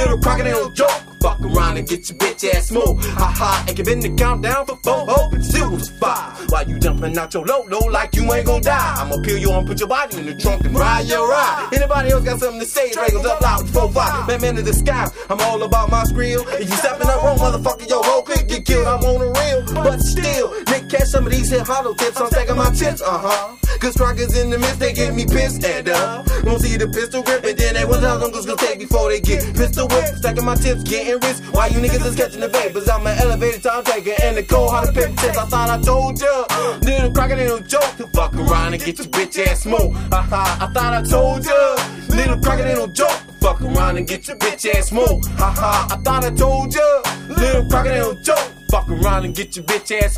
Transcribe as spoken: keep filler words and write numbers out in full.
Little crockett ain't no joke. Fuck around and get your bitch ass smoked. Ha ha, and give in the countdown for four, hope and still was five. While you jumping out your low low like you ain't gon' die. I'ma peel you and put your body in the trunk and ride your ride. Anybody else got something to say? Dragons up loud, four five. Man, man to the sky. I'm all about my skrill. If you stepping up wrong, motherfucker, your whole clique get killed. I'm on the real, but still, Nick catch some of these hit hollow tips. I'm stacking my chips, uh huh. Cause crackers in the midst, they get me pissed and uh. Won't see the pistol grip, and then they was how long it's gonna take before they get pistol whipped. Stacking my tips, getting rich. Why you niggas is catching the vapors? I'm an elevated time taker and the cold hearted paper tips. I thought I told ya, little crockett ain't no joke. To fuck around and get your bitch ass smoked. Haha, I thought I told ya, little crockett ain't no joke. Fuck around and get your bitch ass smoked. Haha, I thought I told ya, little crockett ain't no joke. Fuck around and get your bitch ass